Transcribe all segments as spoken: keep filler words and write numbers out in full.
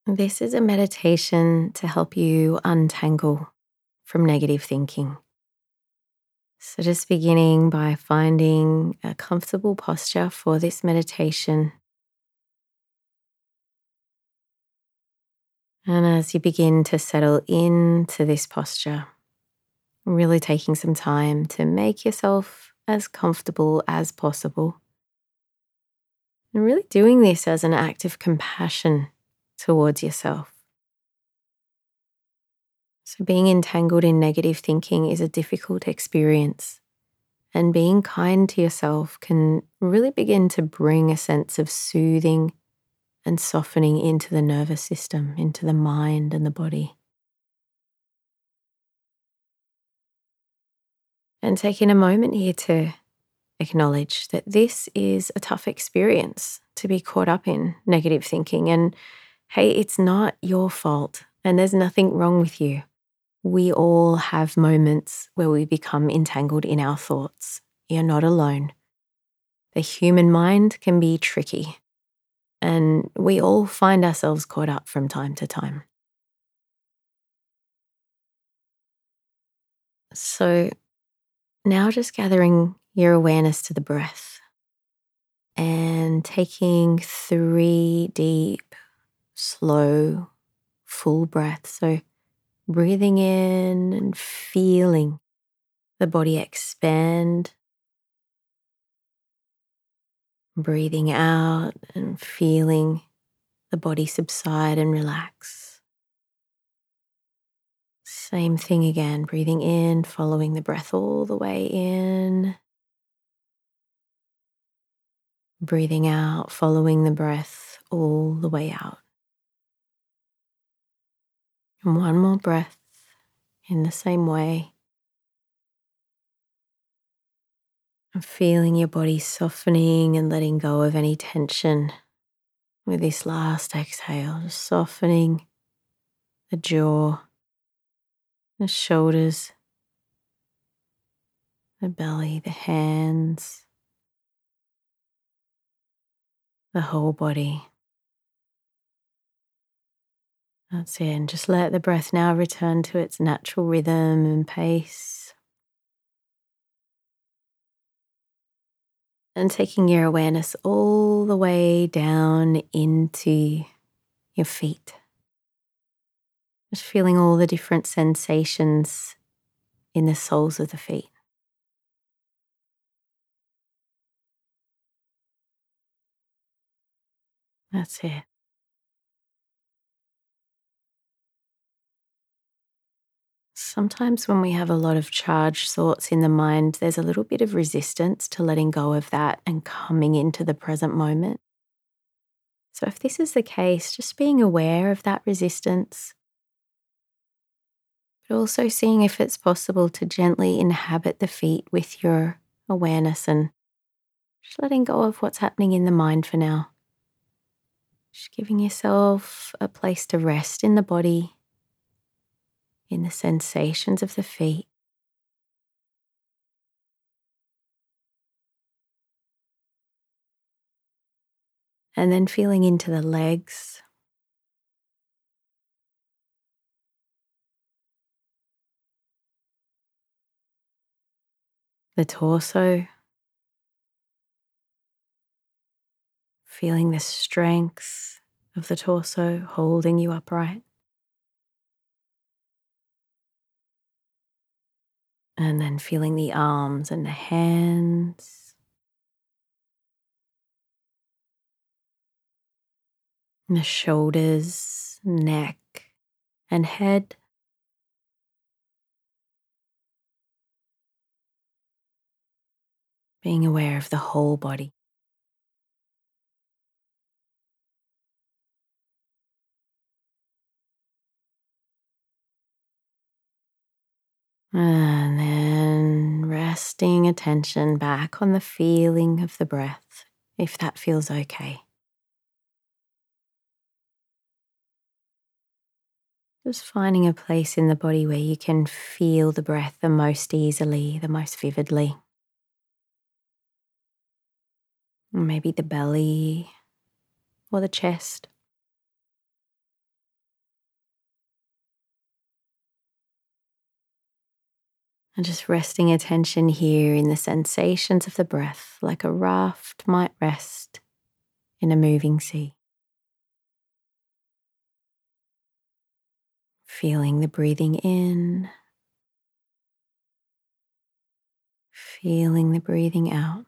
This is a meditation to help you untangle from negative thinking. So, just beginning by finding a comfortable posture for this meditation. And as you begin to settle into this posture, really taking some time to make yourself as comfortable as possible. And really doing this as an act of compassion towards yourself. So, being entangled in negative thinking is a difficult experience, and being kind to yourself can really begin to bring a sense of soothing and softening into the nervous system, into the mind and the body. And taking a moment here to acknowledge that this is a tough experience to be caught up in negative thinking. And hey, it's not your fault, and there's nothing wrong with you. We all have moments where we become entangled in our thoughts. You're not alone. The human mind can be tricky, and we all find ourselves caught up from time to time. So now just gathering your awareness to the breath and taking three deep, slow, full breaths. So breathing in and feeling the body expand, breathing out and feeling the body subside and relax. Same thing again, breathing in, following the breath all the way in, breathing out, following the breath all the way out. And one more breath in the same way. And feeling your body softening and letting go of any tension with this last exhale, just softening the jaw, the shoulders, the belly, the hands, the whole body. That's it. And just let the breath now return to its natural rhythm and pace. And taking your awareness all the way down into your feet. Just feeling all the different sensations in the soles of the feet. That's it. Sometimes when we have a lot of charged thoughts in the mind, there's a little bit of resistance to letting go of that and coming into the present moment. So if this is the case, just being aware of that resistance, but also seeing if it's possible to gently inhabit the feet with your awareness and just letting go of what's happening in the mind for now. Just giving yourself a place to rest in the body, in the sensations of the feet. And then feeling into the legs, the torso, feeling the strength of the torso holding you upright. And then feeling the arms and the hands, and the shoulders, neck, and head. Being aware of the whole body. And then resting attention back on the feeling of the breath, if that feels okay. Just finding a place in the body where you can feel the breath the most easily, the most vividly. Maybe the belly or the chest. And just resting attention here in the sensations of the breath, like a raft might rest in a moving sea. Feeling the breathing in, feeling the breathing out.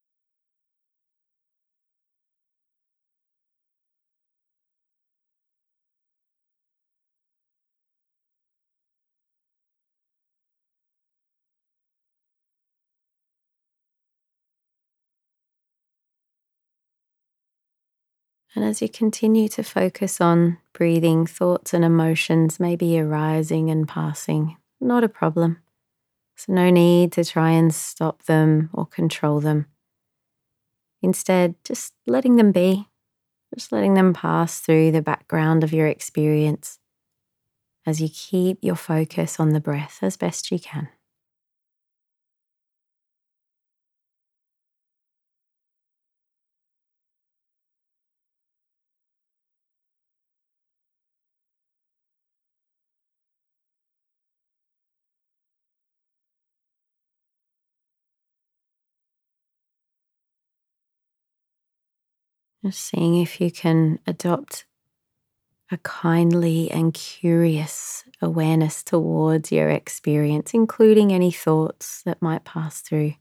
And as you continue to focus on breathing, thoughts and emotions may be arising and passing. Not a problem. So no need to try and stop them or control them. Instead, just letting them be, just letting them pass through the background of your experience as you keep your focus on the breath as best you can. Just seeing if you can adopt a kindly and curious awareness towards your experience, including any thoughts that might pass through.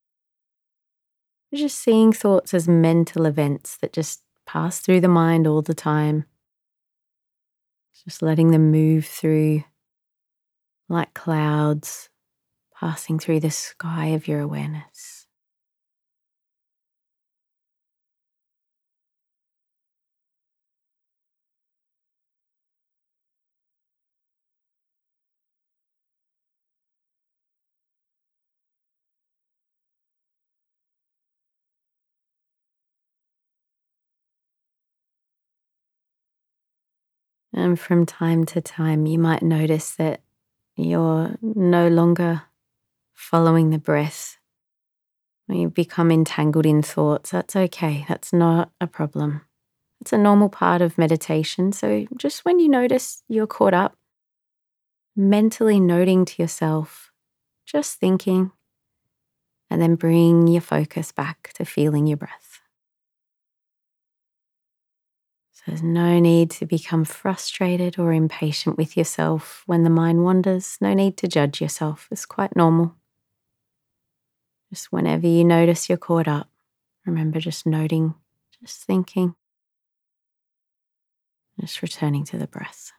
Just seeing thoughts as mental events that just pass through the mind all the time. Just letting them move through like clouds passing through the sky of your awareness. And from time to time, you might notice that you're no longer following the breath. When you become entangled in thoughts, that's okay. That's not a problem. It's a normal part of meditation. So just when you notice you're caught up, mentally noting to yourself, just thinking, and then bring your focus back to feeling your breath. So there's no need to become frustrated or impatient with yourself when the mind wanders. No need to judge yourself. It's quite normal. Just whenever you notice you're caught up, remember just noting, just thinking, just returning to the breath.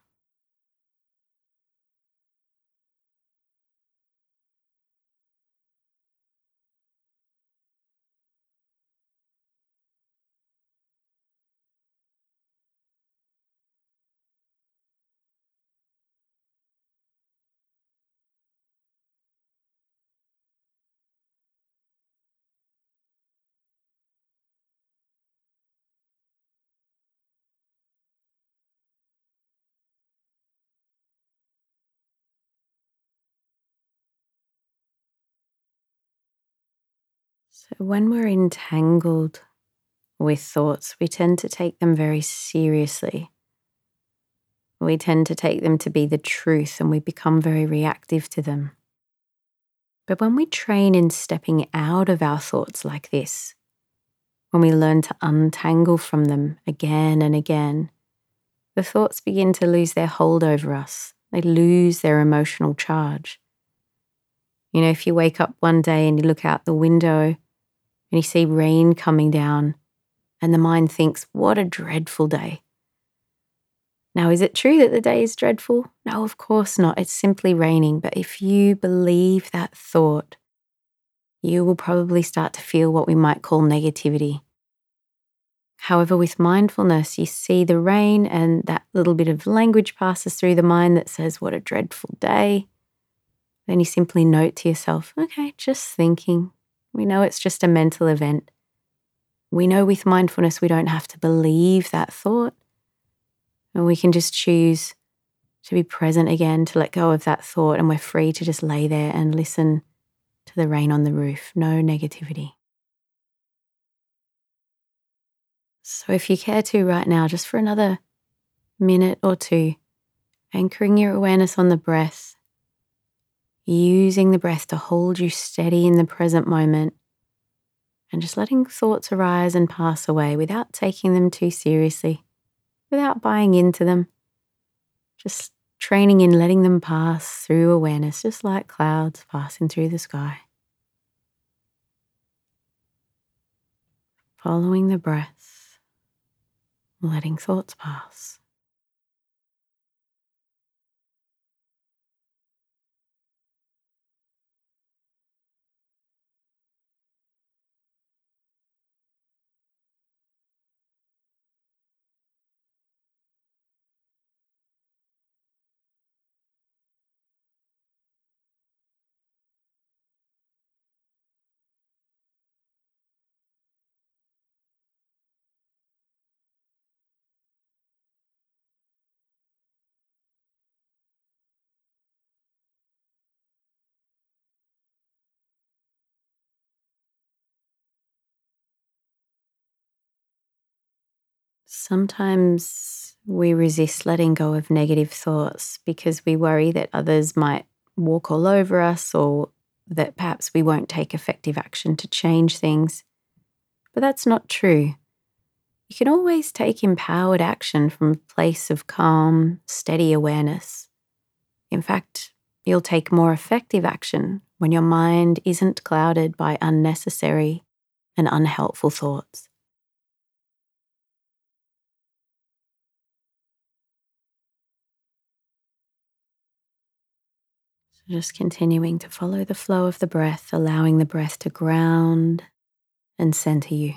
So when we're entangled with thoughts, we tend to take them very seriously. We tend to take them to be the truth and we become very reactive to them. But when we train in stepping out of our thoughts like this, when we learn to untangle from them again and again, the thoughts begin to lose their hold over us. They lose their emotional charge. You know, if you wake up one day and you look out the window and you see rain coming down and the mind thinks, what a dreadful day. Now, is it true that the day is dreadful? No, of course not. It's simply raining. But if you believe that thought, you will probably start to feel what we might call negativity. However, with mindfulness, you see the rain and that little bit of language passes through the mind that says, what a dreadful day. Then you simply note to yourself, okay, just thinking. We know it's just a mental event. We know with mindfulness we don't have to believe that thought. And we can just choose to be present again, to let go of that thought, and we're free to just lay there and listen to the rain on the roof. No negativity. So if you care to right now, just for another minute or two, anchoring your awareness on the breath, using the breath to hold you steady in the present moment and just letting thoughts arise and pass away without taking them too seriously, without buying into them, just training in letting them pass through awareness, just like clouds passing through the sky. Following the breath, letting thoughts pass. Sometimes we resist letting go of negative thoughts because we worry that others might walk all over us or that perhaps we won't take effective action to change things. But that's not true. You can always take empowered action from a place of calm, steady awareness. In fact, you'll take more effective action when your mind isn't clouded by unnecessary and unhelpful thoughts. So just continuing to follow the flow of the breath, allowing the breath to ground and center you.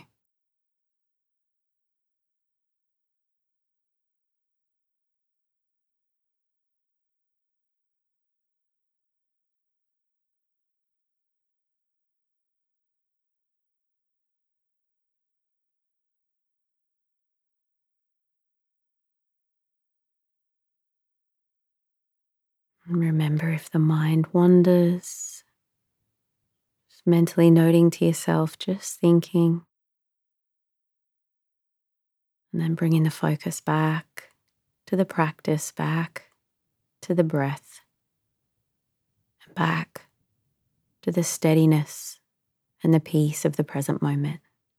And remember, if the mind wanders, just mentally noting to yourself, just thinking, and then bringing the focus back to the practice, back to the breath, and back to the steadiness and the peace of the present moment.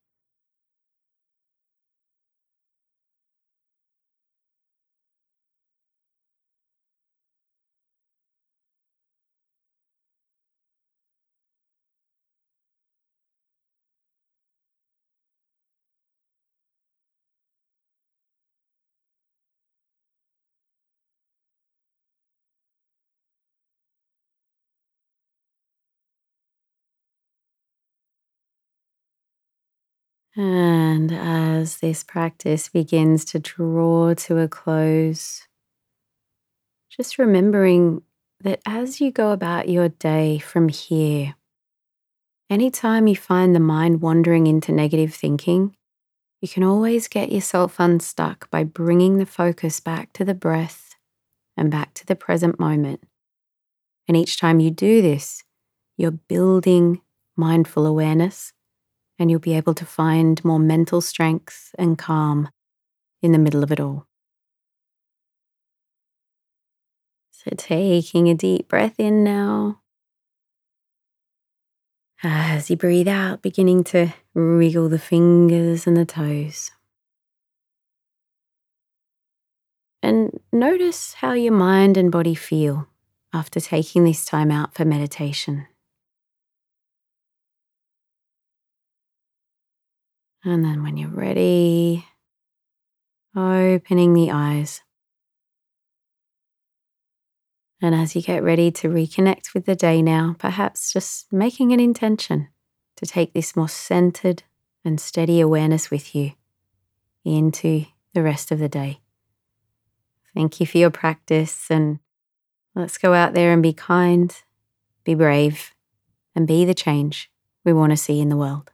And as this practice begins to draw to a close, just remembering that as you go about your day from here, anytime you find the mind wandering into negative thinking, you can always get yourself unstuck by bringing the focus back to the breath and back to the present moment. And each time you do this, you're building mindful awareness, and you'll be able to find more mental strength and calm in the middle of it all. So taking a deep breath in now. As you breathe out, beginning to wriggle the fingers and the toes. And notice how your mind and body feel after taking this time out for meditation. And then when you're ready, opening the eyes. And as you get ready to reconnect with the day now, perhaps just making an intention to take this more centered and steady awareness with you into the rest of the day. Thank you for your practice, and let's go out there and be kind, be brave, and be the change we want to see in the world.